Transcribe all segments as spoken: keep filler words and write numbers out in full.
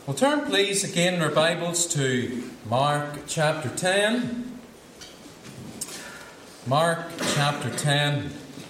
Well, turn please again in our Bibles to Mark chapter ten. Mark chapter ten.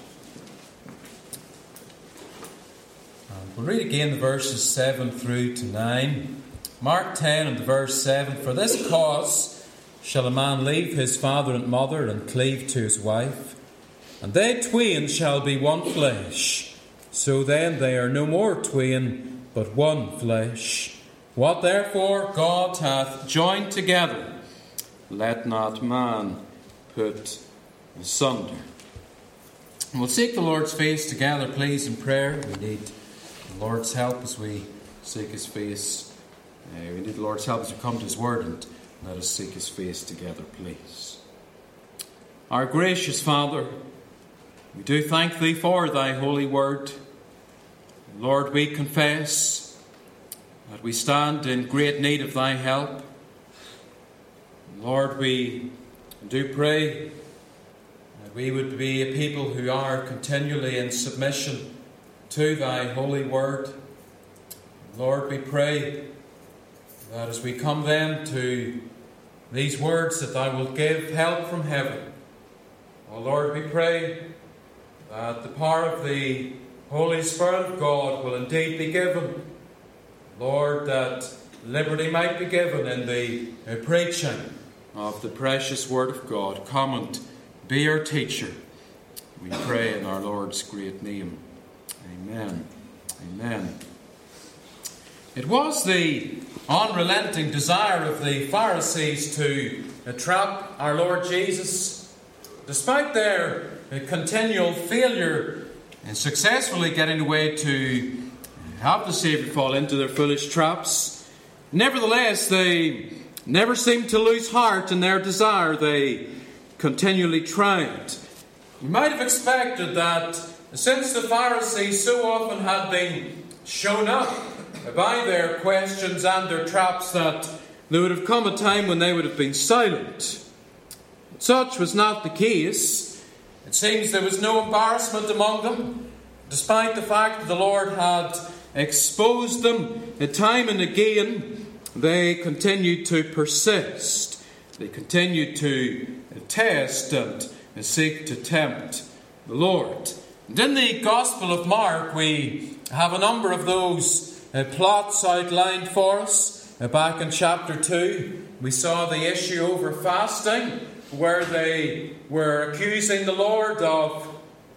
And we'll read again the verses seven through to nine. Mark ten and the verse seven. For this cause shall a man leave his father and mother and cleave to his wife, and they twain shall be one flesh. So then they are no more twain, but one flesh. What therefore God hath joined together, let not man put asunder. And we'll seek the Lord's face together, please, in prayer. We need the Lord's help as we seek His face. Uh, we need the Lord's help as we come to His Word, and let us seek His face together, please. Our gracious Father, we do thank Thee for Thy holy Word. Lord, we confess that we stand in great need of Thy help. Lord, we do pray that we would be a people who are continually in submission to Thy holy Word. Lord, we pray that as we come then to these words that Thou wilt give help from heaven. Oh Lord, we pray that the power of the Holy Spirit of God will indeed be given. Lord, that liberty might be given in the uh, preaching of the precious Word of God. Come and be our teacher. We pray in our Lord's great name. Amen. Amen. It was the unrelenting desire of the Pharisees to uh, trap our Lord Jesus. Despite their uh, continual failure in successfully getting away to have the Saviour fall into their foolish traps, nevertheless, they never seemed to lose heart in their desire. They continually tried. You might have expected that since the Pharisees so often had been shown up by their questions and their traps, that there would have come a time when they would have been silent. But such was not the case. It seems there was no embarrassment among them, despite the fact that the Lord had exposed them time and again. They continued to persist. They continued to test and seek to tempt the Lord. And in the Gospel of Mark, we have a number of those uh, plots outlined for us. Uh, back in chapter two, we saw the issue over fasting, where they were accusing the Lord of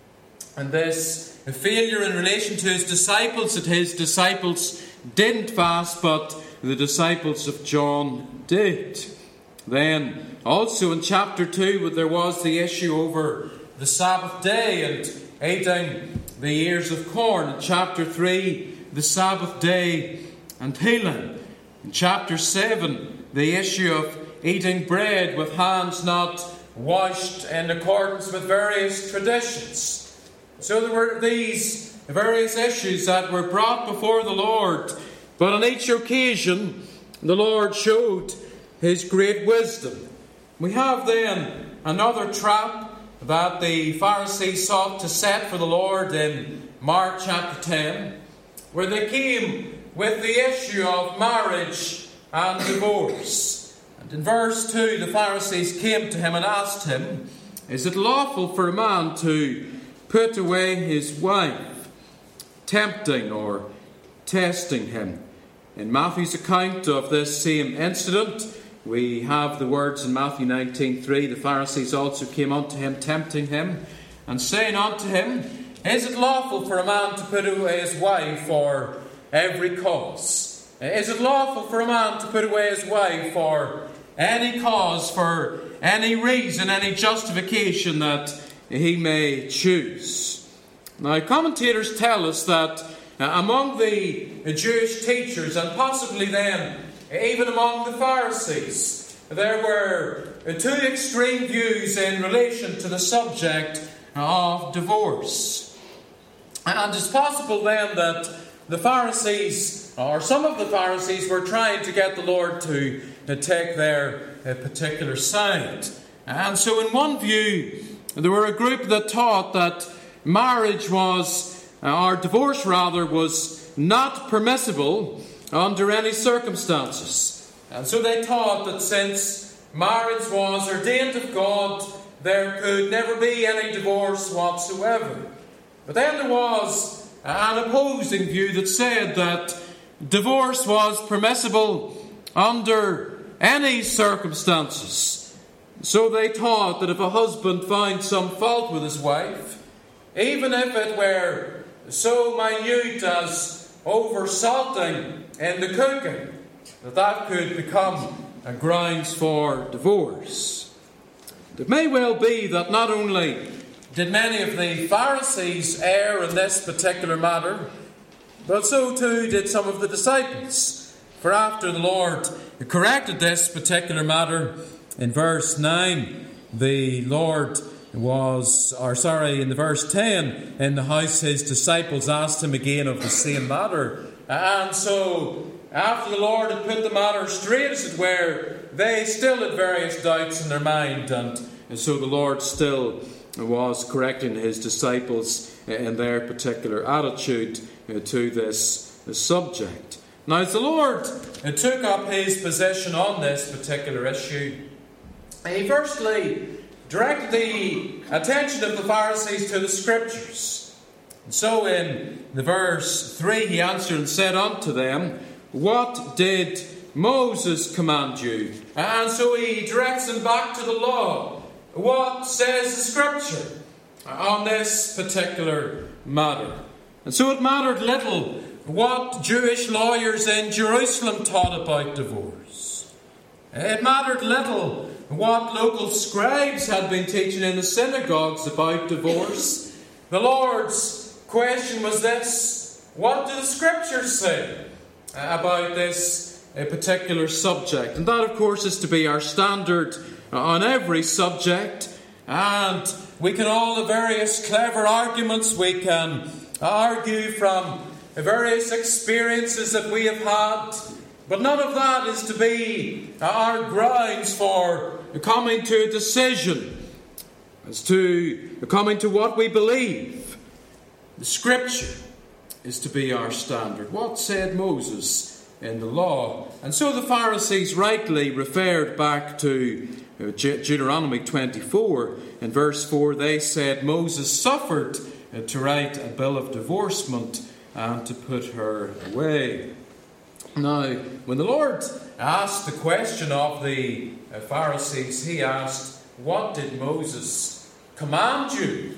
and this a failure in relation to His disciples, that His disciples didn't fast, but the disciples of John did. Then, also in chapter two, there was the issue over the Sabbath day and eating the ears of corn. In chapter three, the Sabbath day and healing. In chapter seven, the issue of eating bread with hands not washed in accordance with various traditions. So there were these various issues that were brought before the Lord. But on each occasion, the Lord showed His great wisdom. We have then another trap that the Pharisees sought to set for the Lord in Mark chapter ten, where they came with the issue of marriage and divorce. And in verse two, the Pharisees came to Him and asked Him, "Is it lawful for a man to put away his wife?" Tempting or testing Him. In Matthew's account of this same incident, we have the words in Matthew nineteen three, "The Pharisees also came unto Him, tempting Him, and saying unto Him, Is it lawful for a man to put away his wife for every cause? Is it lawful for a man to put away his wife for any cause, for any reason, any justification that he may choose?" Now, commentators tell us that uh, among the Jewish teachers, and possibly then even among the Pharisees, there were two extreme views in relation to the subject of divorce. And it's possible then that the Pharisees, or some of the Pharisees, were trying to get the Lord to uh, take their uh, particular side. And so in one view, there were a group that taught that marriage was, or divorce rather, was not permissible under any circumstances. And so they taught that since marriage was ordained of God, there could never be any divorce whatsoever. But then there was an opposing view that said that divorce was permissible under any circumstances. So they taught that if a husband found some fault with his wife, even if it were so minute as over-salting in the cooking, that that could become a grounds for divorce. It may well be that not only did many of the Pharisees err in this particular matter, but so too did some of the disciples. For after the Lord corrected this particular matter, in verse nine, the Lord was, or sorry, in the verse ten, in the house his disciples asked him again of the same matter. And so, after the Lord had put the matter straight, as it were, they still had various doubts in their mind, and, and so the Lord still was correcting his disciples in their particular attitude to this subject. Now, as the Lord took up his position on this particular issue, he firstly directed the attention of the Pharisees to the Scriptures. And so in the verse three, he answered and said unto them, "What did Moses command you?" And so he directs them back to the law. What says the Scripture on this particular matter? And so it mattered little what Jewish lawyers in Jerusalem taught about divorce. It mattered little what local scribes had been teaching in the synagogues about divorce. The Lord's question was this: what do the Scriptures say about this particular subject? And that, of course, is to be our standard on every subject. And we can all have various clever arguments. We can argue from various experiences that we have had. But none of that is to be our grounds for coming to a decision as to coming to what we believe. The Scripture is to be our standard. What said Moses in the law? And so the Pharisees rightly referred back to Deuteronomy twenty-four. In verse four, they said Moses suffered to write a bill of divorcement and to put her away. Now, when the Lord asked the question of the Pharisees, he asked, "What did Moses command you?"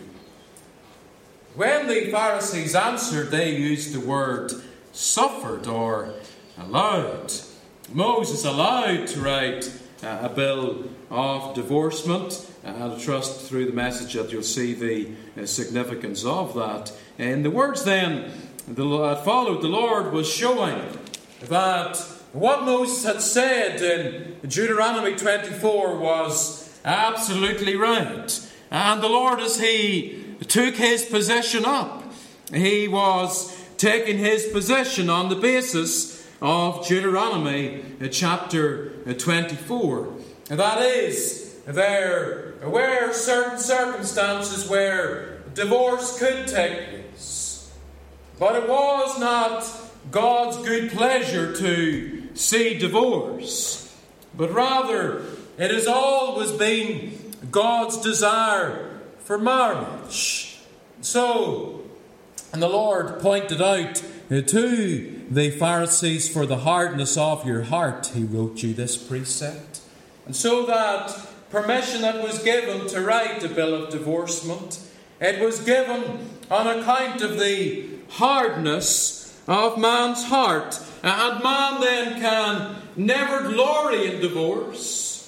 When the Pharisees answered, they used the word suffered or allowed. Moses allowed to write a bill of divorcement. And I trust through the message that you'll see the significance of that. In the words then that followed, the Lord was showing that what Moses had said in Deuteronomy twenty-four was absolutely right. And the Lord, as he took his position up, he was taking his position on the basis of Deuteronomy chapter twenty-four. And that is, there were certain circumstances where divorce could take place. But it was not God's good pleasure to see divorce, but rather it has always been God's desire for marriage. So, and the Lord pointed out to the Pharisees, "For the hardness of your heart, he wrote you this precept." And so that permission that was given to write a bill of divorcement, it was given on account of the hardness of man's heart. And man then can never glory in divorce,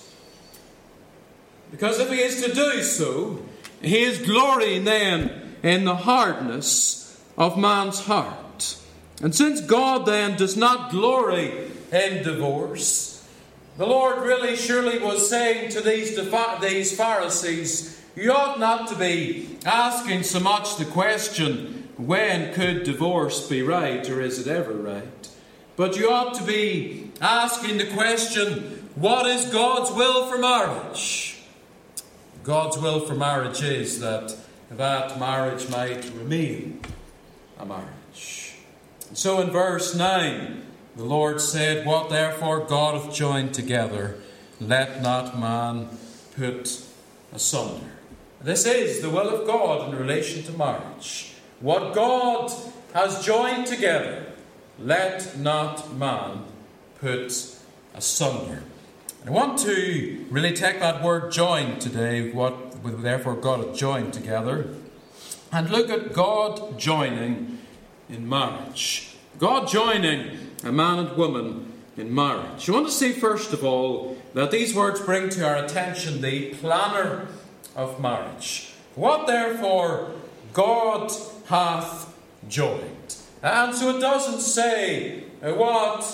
because if he is to do so, he is glorying then in the hardness of man's heart. And since God then does not glory in divorce, the Lord really surely was saying to these, these Pharisees, you ought not to be asking so much the question, when could divorce be right, or is it ever right? But you ought to be asking the question, what is God's will for marriage? God's will for marriage is that that marriage might remain a marriage. So in verse nine, the Lord said, "What therefore God hath joined together, let not man put asunder." This is the will of God in relation to marriage. What God has joined together, let not man put asunder. I want to really take that word joined today, what therefore God hath joined together, and look at God joining in marriage. God joining a man and woman in marriage. You want to see first of all that these words bring to our attention the planner of marriage. What therefore God hath joined. And so it doesn't say what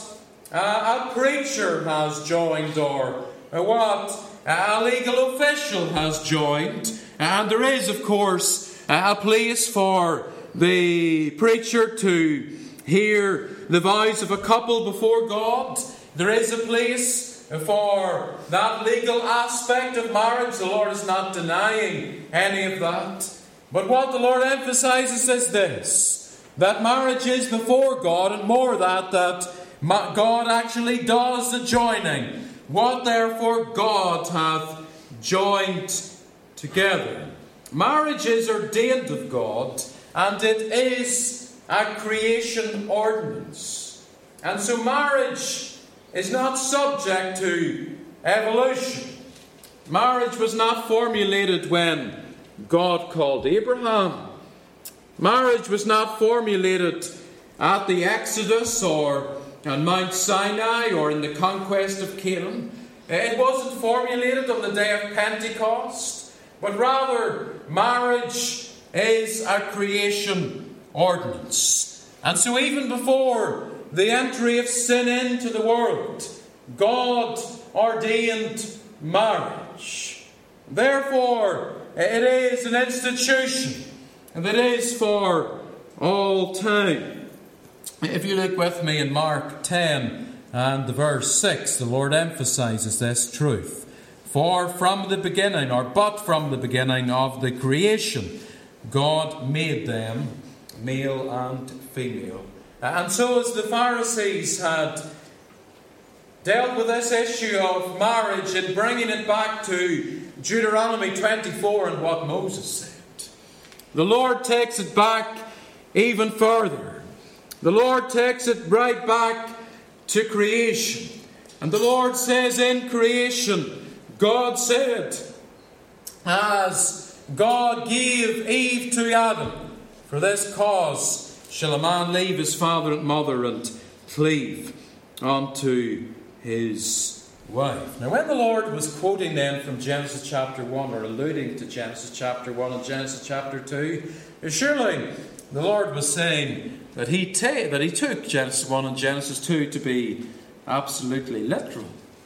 uh, a preacher has joined or uh, what a legal official has joined. And there is, of course, a place for the preacher to hear the vows of a couple before God. There is a place for that legal aspect of marriage. The Lord is not denying any of that. But what the Lord emphasizes is this, that marriage is before God, and more that, that God actually does the joining. What therefore God hath joined together. Marriage is ordained of God, and it is a creation ordinance. And so marriage is not subject to evolution. Marriage was not formulated when God called Abraham. Marriage was not formulated at the Exodus or on Mount Sinai or in the conquest of Canaan. It wasn't formulated on the day of Pentecost, but rather marriage is a creation ordinance. And so even before the entry of sin into the world, God ordained marriage. Therefore, it is an institution that is for all time. If you look with me in Mark ten and the verse six, the Lord emphasizes this truth. For from the beginning, or but from the beginning of the creation, God made them male and female. And so as the Pharisees had dealt with this issue of marriage and bringing it back to Deuteronomy twenty-four and what Moses said, the Lord takes it back even further. The Lord takes it right back to creation. And the Lord says in creation, God said, as God gave Eve to Adam, for this cause shall a man leave his father and mother and cleave unto his wife. Now when the Lord was quoting then from Genesis chapter one, or alluding to Genesis chapter one and Genesis chapter two, surely the Lord was saying that he, ta- that he took Genesis one and Genesis two to be absolutely literal.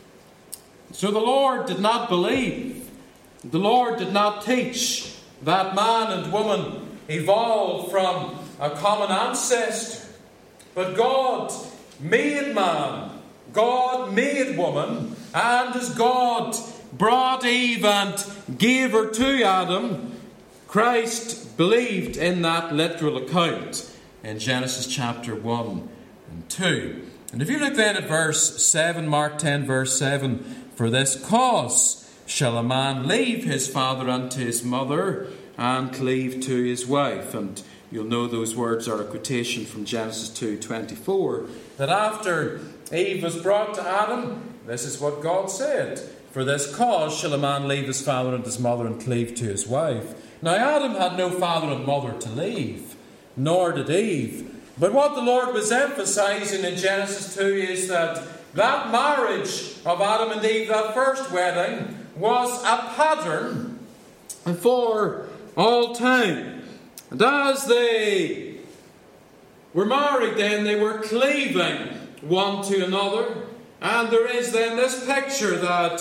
So the Lord did not believe, the Lord did not teach that man and woman evolved from a common ancestor. But God made man, God made woman, and as God brought Eve and gave her to Adam, Christ believed in that literal account in Genesis chapter one and two. And if you look then at verse seven, Mark ten verse seven, for this cause shall a man leave his father unto his mother and cleave to his wife. And you'll know those words are a quotation from Genesis two twenty-four, that after Eve was brought to Adam, this is what God said, for this cause shall a man leave his father and his mother and cleave to his wife. Now Adam had no father and mother to leave, nor did Eve. But what the Lord was emphasizing in Genesis two is that that marriage of Adam and Eve, that first wedding, was a pattern for all time. And as they were married then, they were cleaving one to another. And there is then this picture that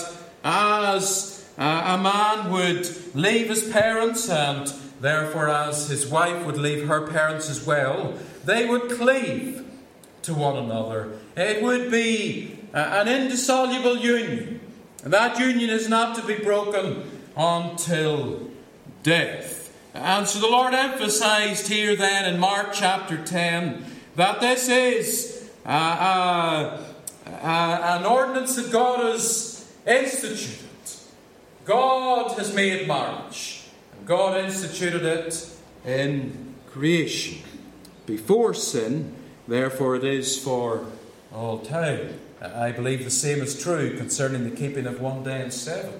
as a man would leave his parents, and therefore as his wife would leave her parents as well, they would cleave to one another. It would be an indissoluble union. And that union is not to be broken until death. And so the Lord emphasized here then in Mark chapter ten that this is uh, uh, uh, an ordinance that God has instituted. God has made marriage. And God instituted it in creation. Before sin, therefore it is for all time. I believe the same is true concerning the keeping of one day in seven.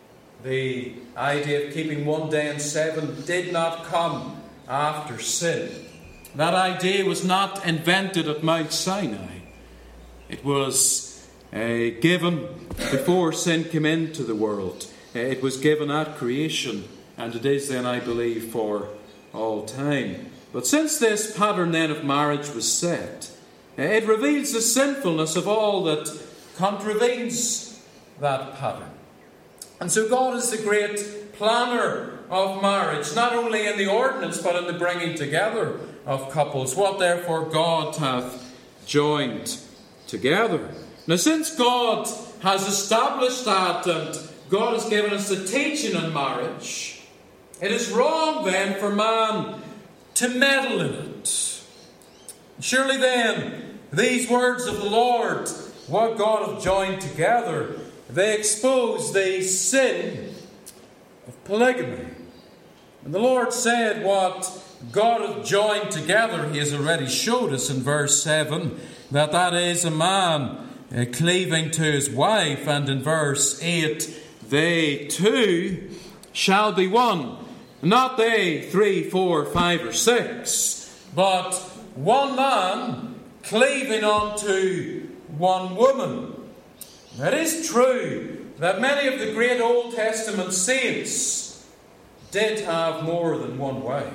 The idea of keeping one day in seven did not come after sin. That idea was not invented at Mount Sinai. It was uh, given before sin came into the world. Uh, it was given at creation, and it is then, I believe, for all time. But since this pattern then of marriage was set, uh, it reveals the sinfulness of all that contravenes that pattern. And so God is the great planner of marriage, not only in the ordinance, but in the bringing together of couples. What therefore God hath joined together. Now, since God has established that, and God has given us the teaching on marriage, it is wrong then for man to meddle in it. Surely then, these words of the Lord, what God hath joined together, they expose the sin of polygamy. And the Lord said what God hath joined together, He has already showed us in verse seven, that that is a man uh, cleaving to his wife. And in verse eight, they two shall be one. Not they three, four, five, or six, but one man cleaving unto one woman. It is true that many of the great Old Testament saints did have more than one wife.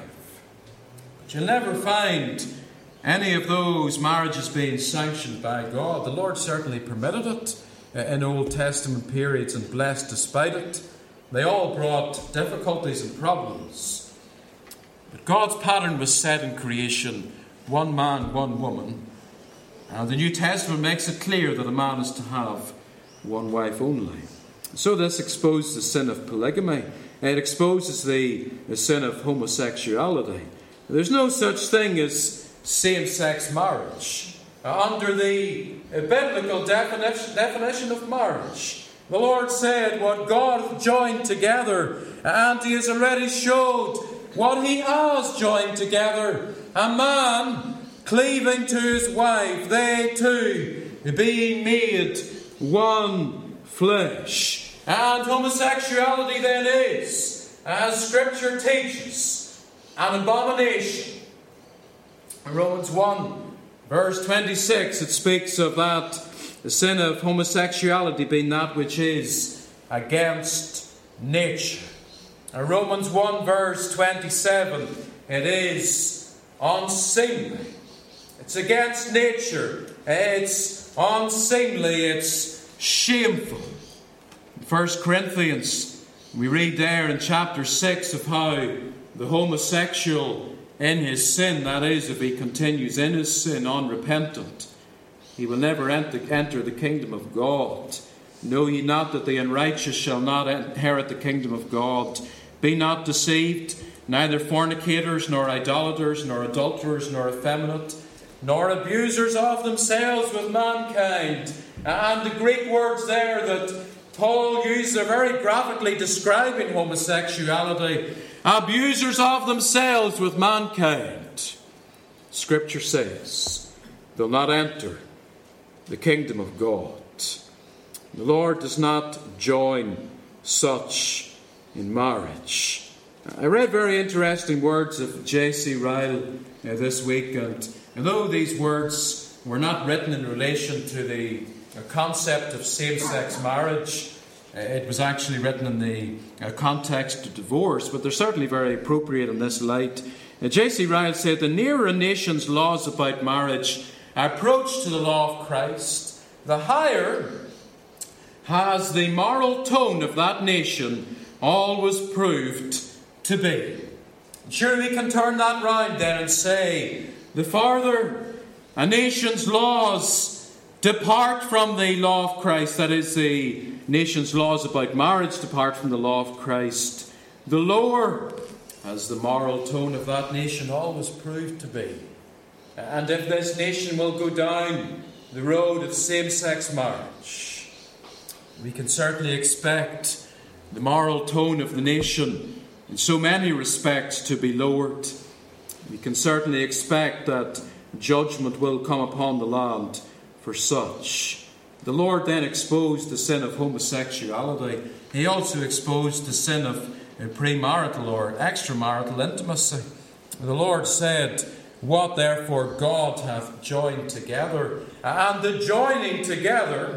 But you'll never find any of those marriages being sanctioned by God. The Lord certainly permitted it in Old Testament periods and blessed despite it. They all brought difficulties and problems. But God's pattern was set in creation, one man, one woman. And the New Testament makes it clear that a man is to have one wife only. So this exposes the sin of polygamy. It exposes the, the sin of homosexuality. There's no such thing as same-sex marriage. Uh, under the uh, biblical definition, definition of marriage, the Lord said what God hath joined together, and He has already showed what He has joined together. A man cleaving to his wife, they two being made one flesh. And homosexuality then is, as Scripture teaches, an abomination. In Romans one, verse twenty-six, it speaks of that, the sin of homosexuality being that which is against nature. In Romans one, verse twenty-seven, it is unseemly. It's against nature. It's unseemly. It's shameful. In First Corinthians, we read there in chapter six of how the homosexual in his sin, that is, if he continues in his sin unrepentant, he will never enter the kingdom of God. Know ye not that the unrighteous shall not inherit the kingdom of God? Be not deceived, neither fornicators, nor idolaters, nor adulterers, nor effeminate, nor abusers of themselves with mankind. And the Greek words there that Paul uses are very graphically describing homosexuality. Abusers of themselves with mankind. Scripture says they'll not enter the kingdom of God. The Lord does not join such in marriage. I read very interesting words of J C Ryle uh, this week, and although these words were not written in relation to the uh, concept of same-sex marriage, uh, it was actually written in the uh, context of divorce, but they're certainly very appropriate in this light. Uh, J C Ryle said, the nearer a nation's laws about marriage approach to the law of Christ, the higher has the moral tone of that nation always proved to be. Surely we can turn that round then and say, the farther a nation's laws depart from the law of Christ, that is, the nation's laws about marriage depart from the law of Christ, the lower has the moral tone of that nation always proved to be. and if this nation will go down the road of same-sex marriage, we can certainly expect the moral tone of the nation in so many respects to be lowered. We can certainly expect that judgment will come upon the land for such. The Lord then exposed the sin of homosexuality. He also exposed the sin of premarital or extramarital intimacy. The Lord said, "What therefore God hath joined together." And the joining together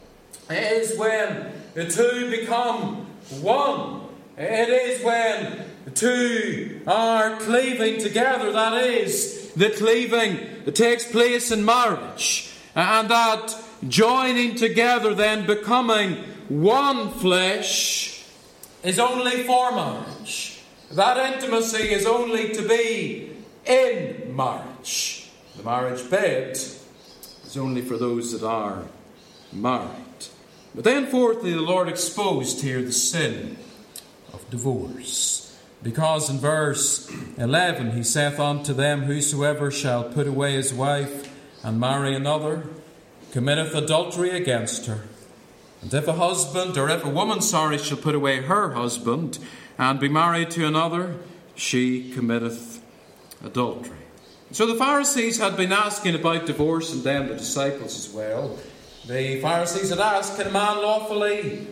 is when the two become one. It is when the two are cleaving together. That is, the cleaving that takes place in marriage. And that joining together, then becoming one flesh, is only for marriage. That intimacy is only to be in marriage. The marriage bed is only for those that are married. But then fourthly, the Lord exposed here the sin of divorce. Because in verse eleven, he saith unto them, "Whosoever shall put away his wife and marry another, committeth adultery against her. And if a husband, or if a woman, sorry, shall put away her husband, and be married to another, she committeth adultery." So the Pharisees had been asking about divorce, and then the disciples as well. The Pharisees had asked, can a man lawfully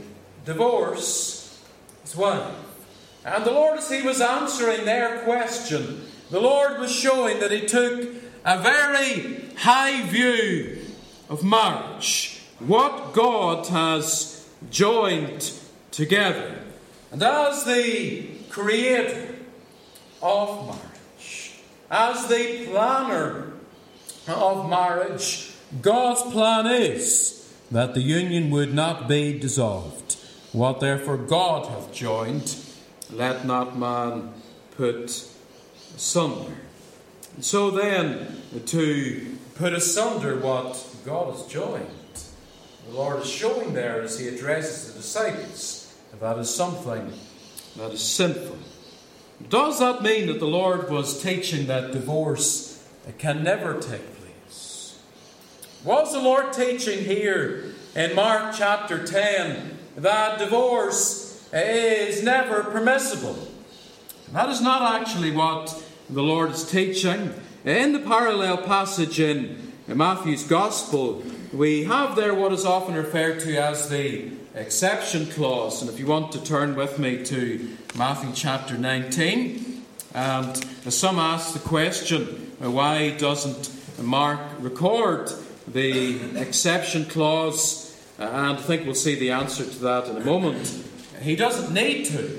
divorce his wife? And the Lord, as he was answering their question, the Lord was showing that he took a very high view of marriage, what God has joined together. And as the creator of marriage, as the planner of marriage, God's plan is that the union would not be dissolved. What therefore God hath joined, let not man put asunder. And so then, to put asunder what God has joined, the Lord is showing there as he addresses the disciples that that is something that is sinful. Does that mean that the Lord was teaching that divorce can never take place? Was the Lord teaching here in Mark chapter ten that divorce is never permissible? That is not actually what the Lord is teaching. In the parallel passage in Matthew's Gospel, we have there what is often referred to as the exception clause. And if you want to turn with me to Matthew chapter nineteen, and some ask the question, why doesn't Mark record the exception clause? And I think we'll see the answer to that in a moment. He doesn't need to,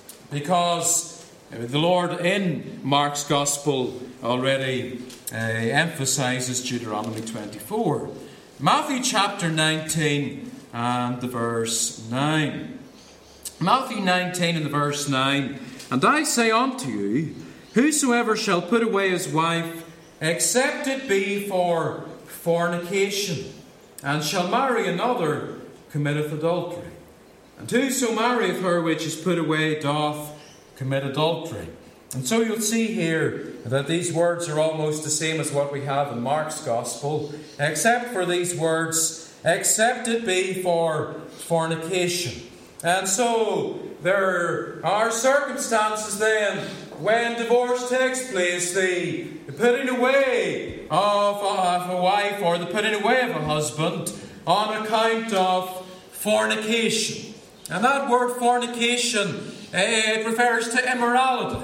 because the Lord in Mark's Gospel already uh, emphasises Deuteronomy twenty-four. Matthew chapter nineteen and the verse nine. Matthew nineteen and the verse nine. And I say unto you, whosoever shall put away his wife, except it be for fornication, and shall marry another, committeth adultery. And whoso marrieth her which is put away doth commit adultery. And so you'll see here that these words are almost the same as what we have in Mark's Gospel, except for these words, except it be for fornication. And so there are circumstances then when divorce takes place, the putting away of a wife or the putting away of a husband on account of fornication. And that word fornication, it refers to immorality.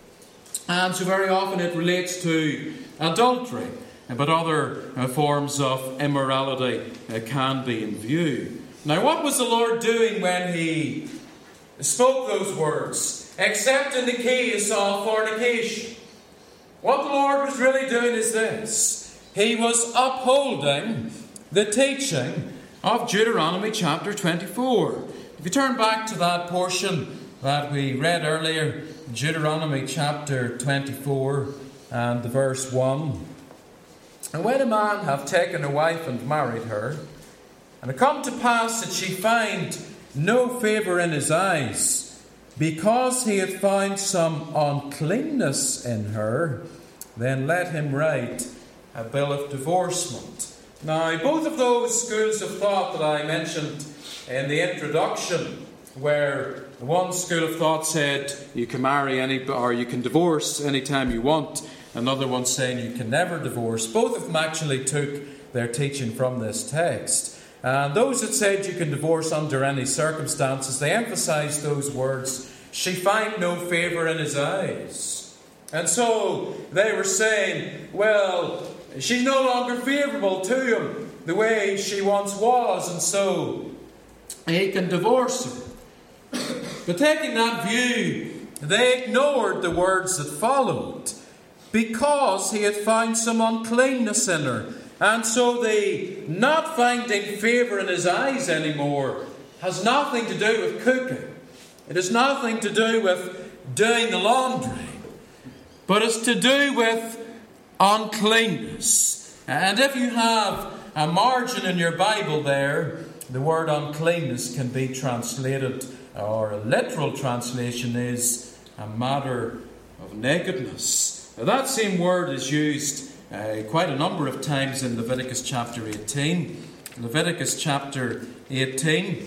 And so very often it relates to adultery. But other forms of immorality can be in view. Now, what was the Lord doing when he spoke those words? Except in the case of fornication. What the Lord was really doing is this. He was upholding the teaching of Deuteronomy chapter twenty-four. If you turn back to that portion that we read earlier, Deuteronomy chapter twenty-four and the verse one. And when a man have taken a wife and married her, and it come to pass that she find no favour in his eyes, because he hath found some uncleanness in her, then let him write a bill of divorcement. Now, both of those schools of thought that I mentioned in the introduction, where one school of thought said you can marry any, or you can divorce anytime you want, another one saying you can never divorce, both of them actually took their teaching from this text. And those that said you can divorce under any circumstances, they emphasised those words, "She find no favour in his eyes." And so they were saying, well, she's no longer favourable to him the way she once was, and so he can divorce her. But taking that view, they ignored the words that followed, because he had found some uncleanness in her. And so the not finding favour in his eyes anymore has nothing to do with cooking. It has nothing to do with doing the laundry. But it's to do with uncleanness. And if you have a margin in your Bible there, the word uncleanness can be translated, or a literal translation is a matter of nakedness. Now, that same word is used Uh, quite a number of times in Leviticus chapter eighteen. Leviticus chapter eighteen.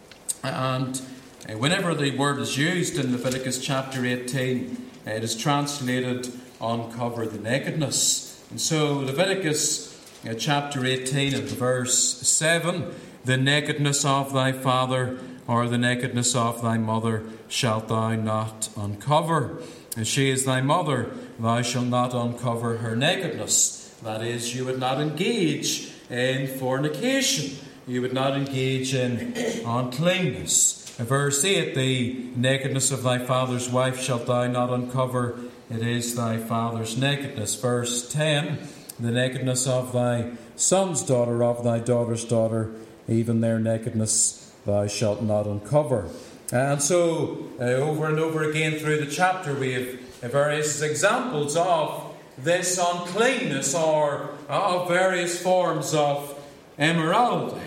And uh, whenever the word is used in Leviticus chapter eighteen, uh, it is translated uncover the nakedness. And so Leviticus uh, chapter eighteen and verse seven, the nakedness of thy father or the nakedness of thy mother shalt thou not uncover. And she is thy mother, thou shalt not uncover her nakedness. That is, you would not engage in fornication. You would not engage in uncleanness. In verse eight, the nakedness of thy father's wife shalt thou not uncover. It is thy father's nakedness. Verse ten, the nakedness of thy son's daughter, of thy daughter's daughter, even their nakedness thou shalt not uncover. And so, uh, over and over again through the chapter, we have uh, various examples of this uncleanness, or of various forms of immorality.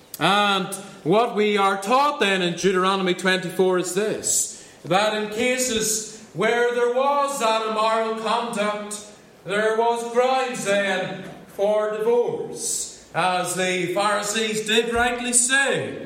And what we are taught then in Deuteronomy twenty-four is this, that in cases where there was that immoral conduct, there was grounds then for divorce. As the Pharisees did rightly say,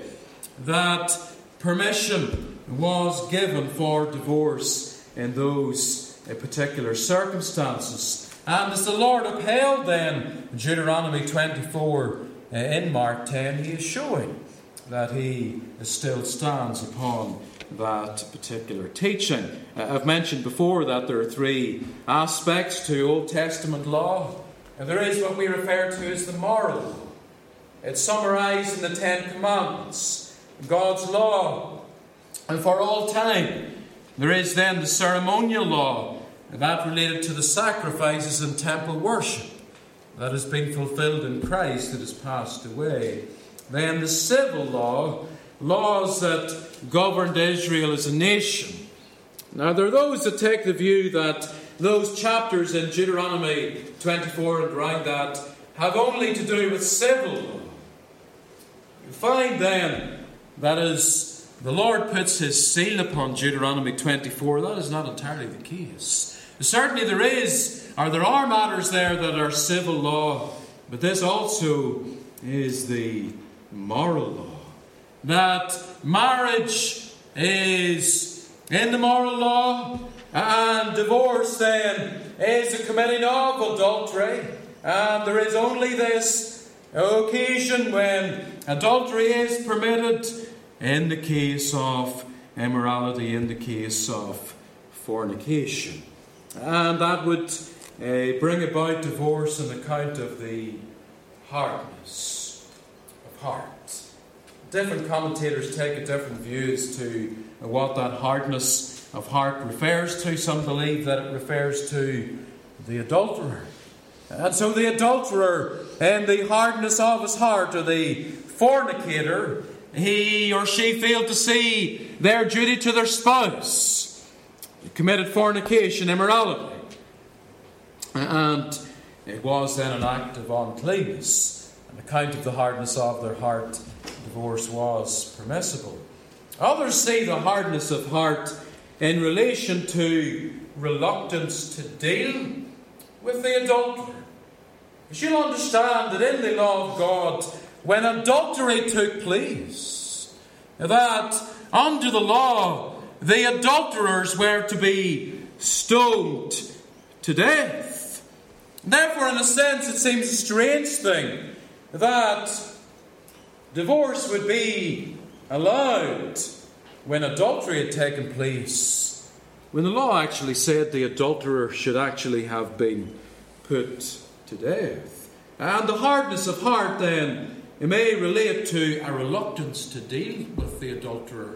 that permission was given for divorce in those uh, particular circumstances. And as the Lord upheld then Deuteronomy twenty-four uh, in Mark ten, he is showing that he still stands upon that particular teaching. Uh, I've mentioned before that there are three aspects to Old Testament law. And there is what we refer to as the moral law. It's summarized in the Ten Commandments, God's law, and for all time. There is then the ceremonial law, that related to the sacrifices in temple worship that has been fulfilled in Christ that has passed away. Then the civil law, laws that governed Israel as a nation. Now there are those that take the view that those chapters in Deuteronomy twenty-four and around that have only to do with civil law. You find then that as the Lord puts his seal upon Deuteronomy twenty-four, that is not entirely the case. Certainly there is, or there are matters there that are civil law, but this also is the moral law. That marriage is in the moral law, and divorce then is the committing of adultery. And there is only this occasion when adultery is permitted, in the case of immorality, in the case of fornication. And that would uh, bring about divorce on account of the hardness of heart. Different commentators take a different view as to what that hardness of heart refers to. Some believe that it refers to the adulterer. And so the adulterer, and the hardness of his heart, or the fornicator, he or she failed to see their duty to their spouse, committed fornication, immorality. And it was then an act of uncleanness. On account of the hardness of their heart, divorce was permissible. Others see the hardness of heart in relation to reluctance to deal with the adulterer. You should understand that in the law of God, when adultery took place, that under the law, the adulterers were to be stoned to death. Therefore, in a sense, it seems a strange thing that divorce would be allowed when adultery had taken place, when the law actually said the adulterer should actually have been put to death. And the hardness of heart then, it may relate to a reluctance to deal with the adulterer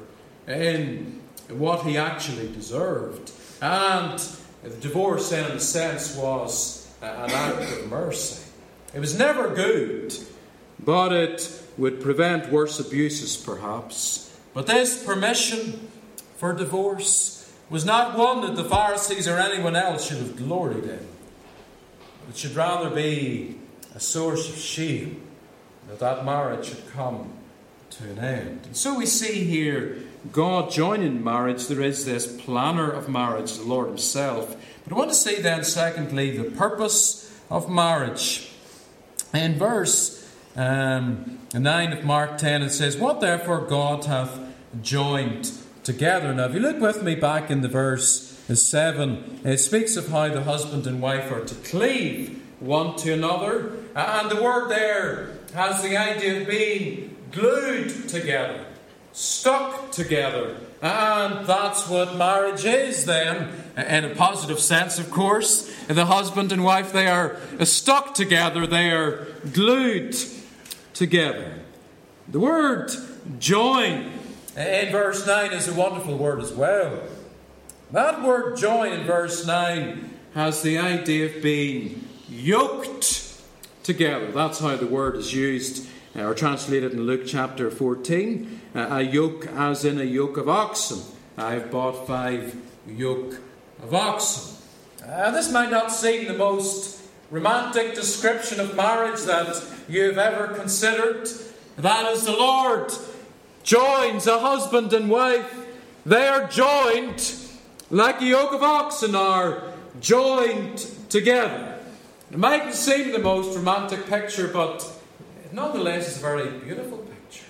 in what he actually deserved. And the divorce then, in a sense, was an act of mercy. It was never good, but it would prevent worse abuses, perhaps. But this permission for divorce was not one that the Pharisees or anyone else should have gloried in. It should rather be a source of shame that that marriage should come to an end. And so we see here God joining marriage. There is this planner of marriage, the Lord himself. But I want to see then, secondly, the purpose of marriage. In verse um, nine of Mark ten, it says, "What therefore God hath joined together." Now, if you look with me back in the verse seven, it speaks of how the husband and wife are to cleave one to another. And the word there has the idea of being glued together, stuck together. And that's what marriage is then, in a positive sense, of course. The husband and wife, they are stuck together, they are glued together. The word join in verse nine is a wonderful word as well. That word join in verse nine has the idea of being yoked together. That's how the word is used uh, or translated in Luke chapter fourteen. Uh, a yoke as in a yoke of oxen. I have bought five yoke of oxen. Uh, this might not seem the most romantic description of marriage that you've ever considered. That is, the Lord joins a husband and wife. They are joined like a yoke of oxen are joined together. It mightn't seem the most romantic picture, but nonetheless it's a very beautiful picture.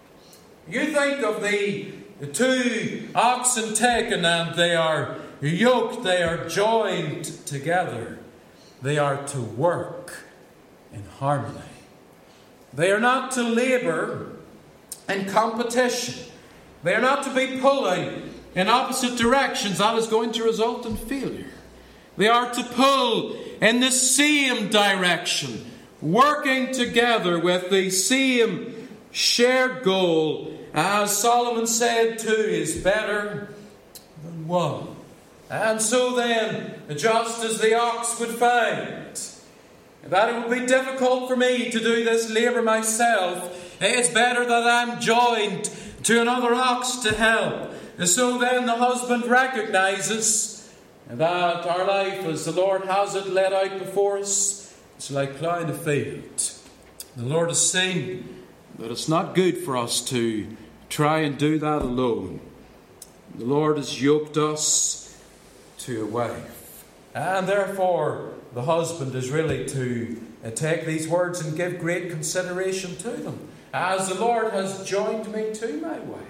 You think of the, the two oxen taken, and they are yoked, they are joined together. They are to work in harmony. They are not to labour in competition. They are not to be pulling in opposite directions. That is going to result in failure. They are to pull in the same direction, working together with the same shared goal. As Solomon said, two is better than one. And so then, just as the ox would find that it would be difficult for me to do this labour myself, it's better that I'm joined to another ox to help. And so then the husband recognises that our life, as the Lord has it laid out before us, it's like ploughing a field. The Lord has seen that it's not good for us to try and do that alone. The Lord has yoked us to a wife. And therefore, the husband is really to take these words and give great consideration to them. As the Lord has joined me to my wife,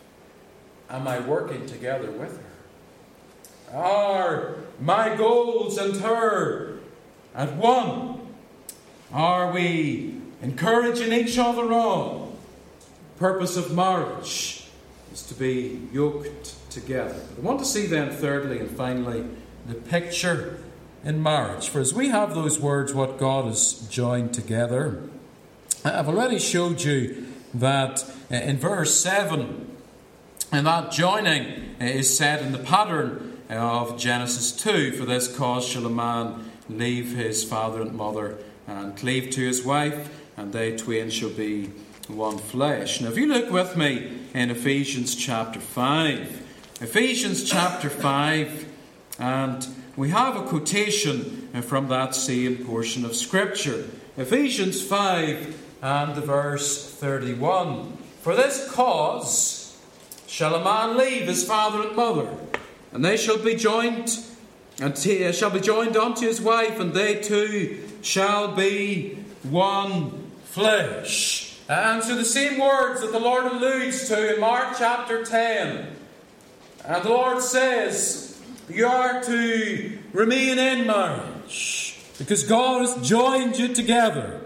am I working together with her? Are my goals and her at one? Are we encouraging each other on? The purpose of marriage is to be yoked together. I want to see then, thirdly and finally, the picture in marriage. For as we have those words, what God has joined together, I've already showed you that in verse seven, and that joining is said in the pattern of Genesis two. For this cause shall a man leave his father and mother and cleave to his wife, and they twain shall be one flesh. Now if you look with me in Ephesians chapter five. Ephesians chapter five, and we have a quotation from that same portion of Scripture. Ephesians five and the verse thirty-one. For this cause shall a man leave his father and mother, and they shall be joined, and t- shall be joined unto his wife, and they two shall be one flesh. And so the same words that the Lord alludes to in Mark chapter ten. And the Lord says, you are to remain in marriage because God has joined you together.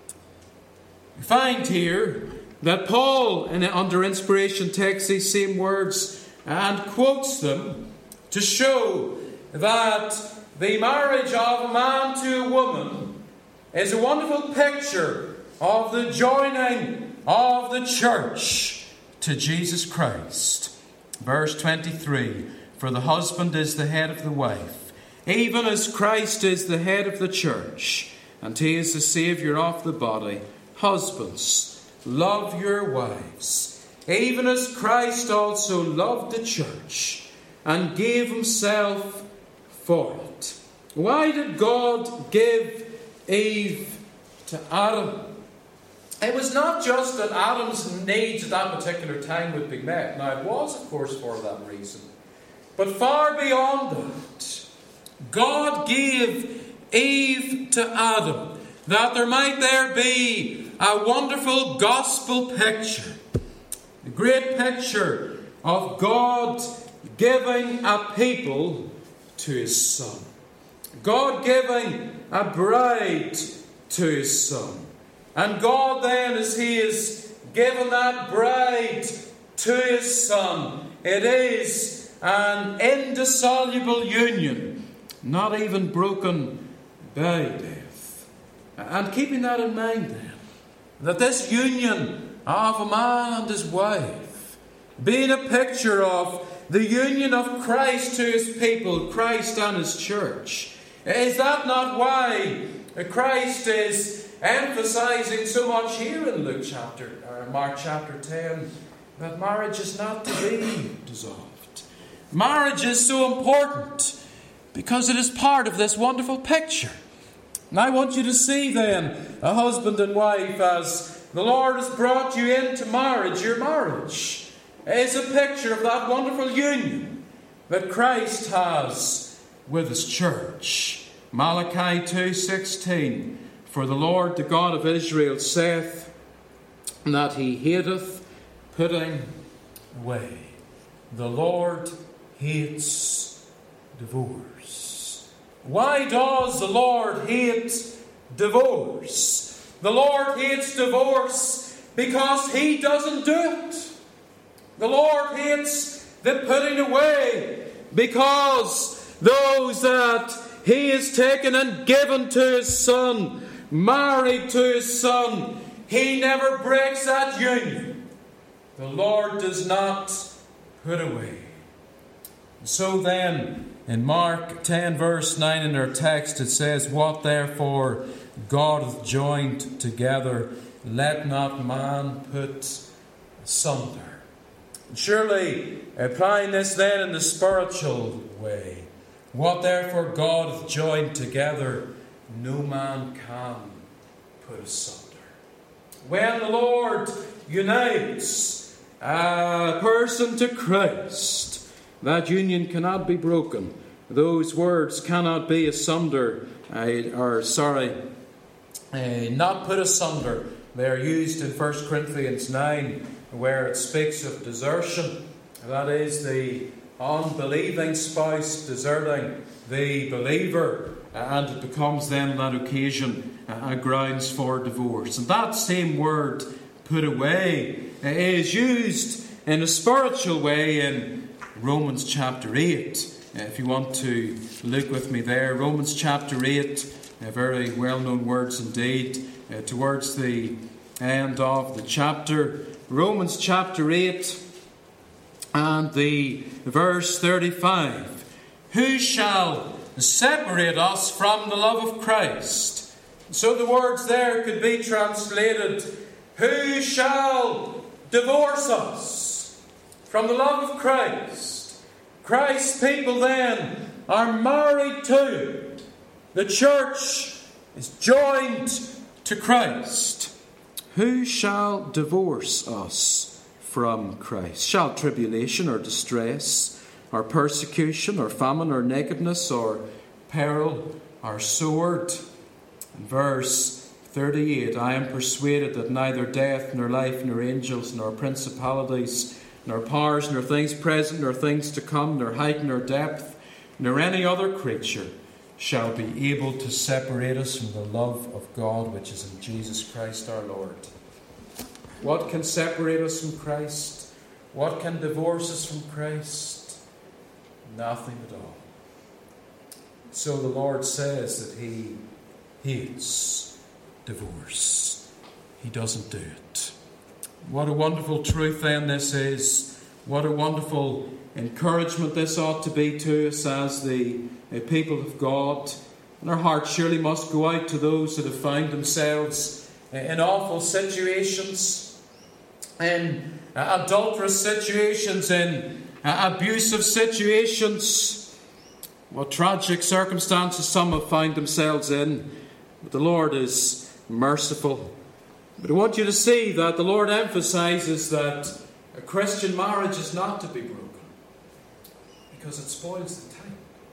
We find here that Paul, under inspiration, takes these same words and quotes them to show that the marriage of a man to a woman is a wonderful picture of the joining of the church to Jesus Christ. Verse twenty-three, for the husband is the head of the wife, even as Christ is the head of the church, and he is the Saviour of the body. Husbands, love your wives, even as Christ also loved the church and gave himself for it. Why did God give Eve to Adam? It was not just that Adam's needs at that particular time would be met. Now, it was, of course, for that reason. But far beyond that, God gave Eve to Adam that there might there be a wonderful gospel picture. A great picture of God giving a people to his Son. God giving a bride to his Son. And God then, as he has given that bride to his Son, it is an indissoluble union, not even broken by death. And keeping that in mind then, that this union of a man and his wife, being a picture of the union of Christ to his people, Christ and his church, is that not why Christ is emphasizing so much here in Luke chapter, or Mark chapter ten, that marriage is not to be dissolved? Marriage is so important because it is part of this wonderful picture. And I want you to see then a husband and wife, as the Lord has brought you into marriage. Your marriage is a picture of that wonderful union that Christ has with his church. Malachi two sixteen, for the Lord, the God of Israel, saith that he hateth putting away. The Lord hates divorce. Why does the Lord hate divorce? The Lord hates divorce because he doesn't do it. The Lord hates the putting away because those that he has taken and given to his Son, married to his Son, he never breaks that union. The Lord does not put away. So then, in Mark ten verse nine in our text, it says, what therefore God hath joined together, let not man put asunder. Surely, applying this then in the spiritual way, what therefore God hath joined together, no man can put asunder. When the Lord unites a person to Christ, that union cannot be broken. Those words cannot be asunder, uh, or sorry, uh, not put asunder. They are used in First Corinthians nine, where it speaks of desertion. That is, the unbelieving spouse deserting the believer, and it becomes then on that occasion uh, grounds for divorce. And that same word, put away, uh, is used in a spiritual way in Romans chapter eight. Uh, if you want to look with me there, Romans chapter eight, uh, very well-known words indeed, uh, towards the end of the chapter. Romans chapter eight and the verse thirty-five. Who shall separate us from the love of Christ? So the words there could be translated, who shall divorce us from the love of Christ? Christ's people then are married to. The church is joined to Christ. Who shall divorce us from Christ? Shall tribulation or distress or persecution or famine or nakedness or peril or sword? In verse thirty-eight, I am persuaded that neither death, nor life, nor angels, nor principalities, nor powers, nor things present, nor things to come, nor height, nor depth, nor any other creature shall be able to separate us from the love of God which is in Jesus Christ our Lord. What can separate us from Christ? What can divorce us from Christ? Nothing at all. So the Lord says that He hates divorce. He doesn't do it. What a wonderful truth then this is. What a wonderful encouragement this ought to be to us as the people of God. And our hearts surely must go out to those that have found themselves in awful situations, in adulterous situations, in abusive situations. What tragic circumstances some have found themselves in. But the Lord is merciful. But I want you to see that the Lord emphasizes that a Christian marriage is not to be broken, because it spoils the type.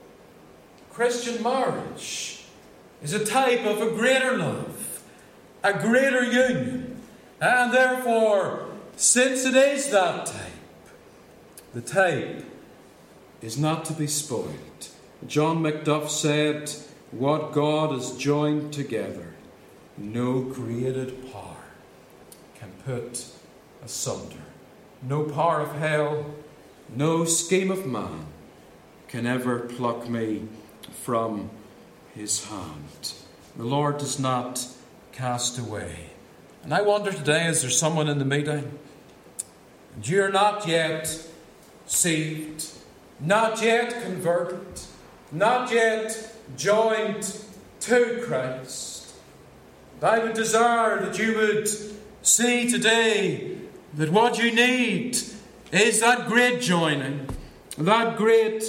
Christian marriage is a type of a greater love, a greater union. And therefore, since it is that type, the type is not to be spoiled. John Macduff said, what God has joined together, no created power can put asunder. No power of hell, no scheme of man can ever pluck me from His hand. The Lord does not cast away. And I wonder today, is there someone in the meeting and you're not yet saved, not yet converted, not yet joined to Christ? And I would desire that you would see today that what you need is that great joining, that great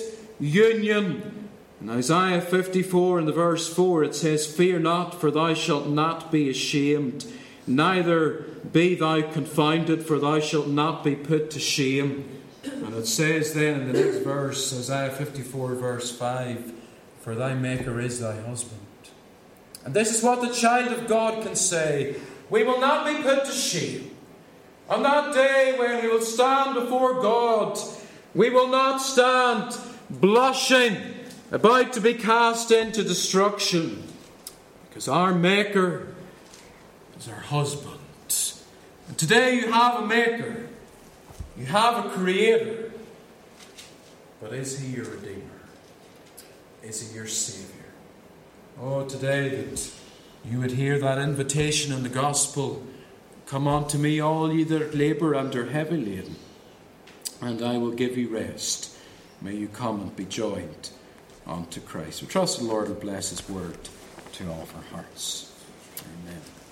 union. In Isaiah fifty-four, in the verse four, it says, fear not, for thou shalt not be ashamed, neither be thou confounded, for thou shalt not be put to shame. And it says then in the next verse, Isaiah fifty-four, verse five, for thy Maker is thy husband. And this is what the child of God can say. We will not be put to shame. On that day when we will stand before God, we will not stand blushing, about to be cast into destruction, because our Maker is our husband. And today you have a Maker, you have a Creator, but is He your Redeemer? Is He your Saviour? Oh, today that you would hear that invitation in the Gospel, come unto me, all ye that labour and are heavy laden, and I will give you rest. May you come and be joined unto Christ. We trust the Lord will bless His word to all of our hearts. Amen.